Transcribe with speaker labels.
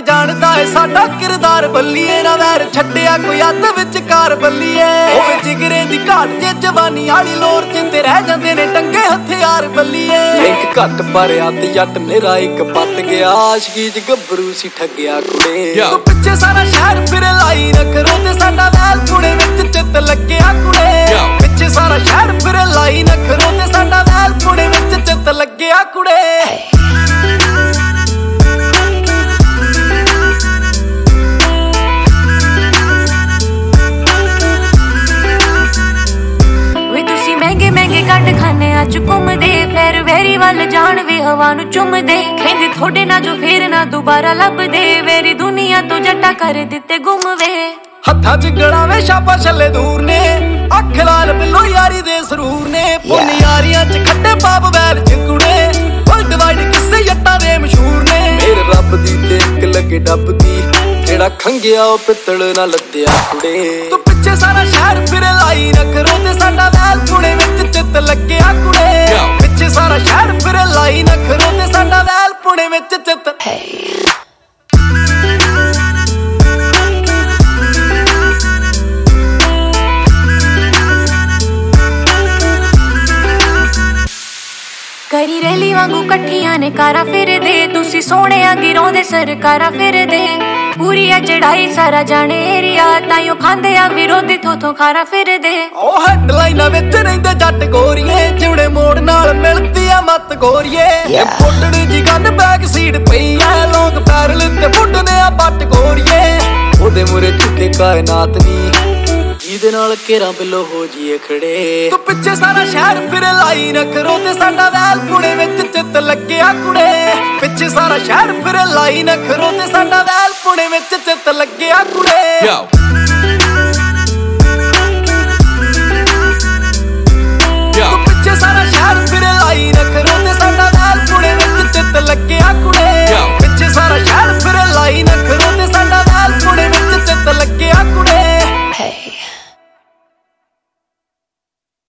Speaker 1: ਜਾਣਦਾ ਏ ਸਾਡਾ ਕਿਰਦਾਰ ਬੱਲੀਏ ਨਾ ਵੈਰ ਛੱਡਿਆ ਕੋਈ ਅੱਧ ਵਿਚਕਾਰ ਬੱਲੀਏ ਹੋਵੇ ਜਿਗਰੇ ਦੀ ਘਾਟ ਜੇ ਜਵਾਨੀ ਵਾਲੀ ਲੋਰ ਚ ਤੇ ਰਹਿ ਜਾਂਦੇ ਨੇ ਟੰਗੇ ਹਥਿਆਰ ਬੱਲੀਏ ਲਿੰਕ ਘੱਟ ਪਰ ਅੱਧ ਜੱਟ ਮੇਰਾ ਇੱਕ ਪੱਤ ਗਿਆ ਆਸ਼ਕੀ ਚ ਗੱਭਰੂ ਸੀ ਠੱਗਿਆ ਕੁੜੇ ਤੂੰ ਪਿੱਛੇ ਸਾਰਾ ਸ਼ਹਿਰ ਫਿਰ ਲਾਈ ਰੱਖਰੋ ਤੇ ਸਾਡਾ ਵੈਲ ਪੁਣੇ ਵਿੱਚ ਚਿੱਤ ਲੱਗਿਆ ਕੁੜੇ ਪਿੱਛੇ ਸਾਰਾ ਸ਼ਹਿਰ ਫਿਰ ਲਾਈ ਰੱਖਰੋ ਤੇ ਸਾਡਾ ਵੈਲ ਪੁਣੇ ਵਿੱਚ ਚਿੱਤ ਲੱਗਿਆ ਕੁੜੇ
Speaker 2: ਮਹਿੰਗੇ ਕੱਢ ਖਾਨਿਆਂ ਚ ਘੁੰਮਦੇ ਫੇਰ ਵੈਰੀ ਵੱਲ ਜਾਣ ਵੇ ਹਵਾ ਨੂੰ ਚੁੰਮਦੇ ਕਹਿੰਦੇ ਥੋੜੇ ਨਾ ਜੋ ਫੇਰ ਨਾ ਦੁਬਾਰਾ ਲੱਭਦੇ ਵੇਰੀ ਦੁਨੀਆ ਤੋਂ ਜੱਟਾ ਕਰ ਦਿੱਤੇ ਗੁੰਮ ਵੇ
Speaker 1: ਹੱਥਾਂ ਚ ਗੜਾਵੇ ਛਾਪਾ ਛੱਲੇ ਦੂਰ ਨੇ ਅੱਖ ਲਾਲ ਬਿੱਲੋ ਯਾਰੀ ਦੇ ਸਰੂਰ ਨੇ ਪੁੰਨ ਯਾਰੀਆਂ ਚ ਖੱਟੇ ਪਾਪ ਵੈਰ ਚਿੰਕੁੜੇ ਵਰਲਡ ਵਾਈਡ ਕਿਸੇ ਜੱਟਾਂ ਦੇ ਮਸ਼ਹੂਰ ਨੇ ਮੇਰੇ ਰੱਬ ਦੀ ਤੇ ਇੱਕ ਲੱਗੇ ਡੱਬ ਦੀ ਜਿਹੜਾ ਖੰਗਿਆ ਉਹ ਪਿੱਤਲ ਨਾ ਲੱਦਿਆ ਕੁੜੇ ਤੂੰ ਪਿੱਛੇ ਸਾਰਾ ਸ਼ਹਿਰ ਫਿਰ ਲਾਈ ਰੱਖਰੋ ਤੇ ਸਾਡਾ ਵੈਲ ਪੁਣੇ ਵਿੱਚ ਚਿੱਤ ਲੱਗਿਆ ਕੁੜੇ ਪਿੱਛੇ ਸਾਰਾ ਸ਼ਹਿਰ ਫਿਰ ਲਾਈ ਰੱਖਰੋ ਤੇ ਸਾਡਾ ਵੈਲ ਪੁਣੇ ਵਿੱਚ ਚਿੱਤ
Speaker 2: ਕਰੀ ਰੈਲੀ ਵਾਂਗੂ ਇਕੱਠੀਆਂ ਨੇ ਕਾਰਾਂ ਫਿਰਦੇ ਤੁਸੀਂ ਸੋਹਣਿਆਂ ਗਿਰੋਂਦੇ ਸਰਕਾਰਾਂ ਫਿਰਦੇ ਪੂਰੀ ਆ ਚੜਾਈ ਸਾਰਾ ਜਾਣੇ ਏਰੀਆ ਤਾਈਓ ਖਾਂਦੇ ਆ ਵਿਰੋਧੀ ਥੋਥੋਂ ਖਾਰਾ ਫਿਰਦੇ
Speaker 1: ਉਹ ਹੈਡਲਾਈਨਾਂ ਵਿੱਚ ਰਹਿੰਦੇ ਜੱਟ ਗੋਰੀਏ ਜਿਉੜੇ ਮੋੜ ਨਾਲ ਮਿਲਦੀ ਆ ਮੱਤ ਗੋਰੀਏ ਫੁੱਟੜੀ ਜੀ ਗੰਦ ਬੈਕ ਸੀਟ ਪਈ ਆ ਲੋਕ ਪੈਰਲ ਤੇ ਫੁੱਟਦੇ ਆ ਬੱਟ ਗੋਰੀਏ ਉਹਦੇ ਮੂਰੇ ਝੁਕੇ ਕਾਇਨਾਤ ਨੀ ਜਿਹਦੇ ਨਾਲ ਘੇਰਾਂ ਬਿੱਲੋ ਹੋ ਜੀਏ ਖੜੇ ਤੂੰ ਪਿੱਛੇ ਸਾਰਾ ਸ਼ਹਿਰ ਫਿਰ ਲਾਈ ਰੱਖਰੋ ਤੇ ਸਾਡਾ ਵੈਲ ਪੁਣੇ ਵਿੱਚ ਚਿੱਤ ਲੱਗਿਆ ਕੁੜੇ ਪਿੱਛੇ ਸਾਰਾ ਸ਼ਹਿਰ ਫਿਰ ਲਾਈ ਰੱਖਰੋ ਤੇ ਸਾਡਾ ਵੈਲ ਪੁਣੇ ਵਿੱਚ ਚਿੱਤ ਲੱਗਿਆ ਕੁੜੇ